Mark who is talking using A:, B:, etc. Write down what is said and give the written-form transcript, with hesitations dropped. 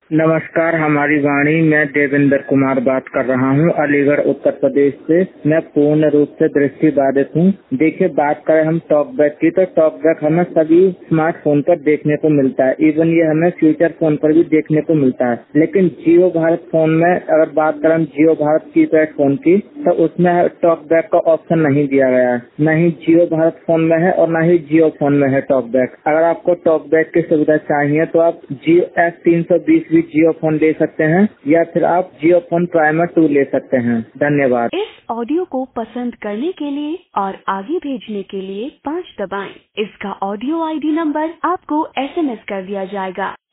A: नमस्कार, हमारी वाणी। मैं देवेंद्र कुमार बात कर रहा हूं, अलीगढ़ उत्तर प्रदेश से। मैं पूर्ण रूप से दृष्टि बाधित हूं। देखिए, बात करें हम टॉकबैक की, तो टॉकबैक हमें सभी स्मार्टफोन पर देखने को मिलता है। इवन ये हमें फ्यूचर फोन पर भी देखने को मिलता है। लेकिन जियो भारत फोन में अगर बात करें हम जियो भारत कीपैड फोन की, तो उसमें टॉकबैक का ऑप्शन नहीं दिया गया है। न ही जियो भारत फोन में है और न ही जियो फोन में है टॉकबैक। अगर आपको टॉकबैक की सुविधा चाहिए तो आप जियो S320 भी जियो फोन ले सकते हैं, या फिर आप जियो फोन प्राइमर 2 ले सकते हैं। धन्यवाद।
B: इस ऑडियो को पसंद करने के लिए और आगे भेजने के लिए 5 दबाएं। इसका ऑडियो ID नंबर आपको SMS कर दिया जाएगा।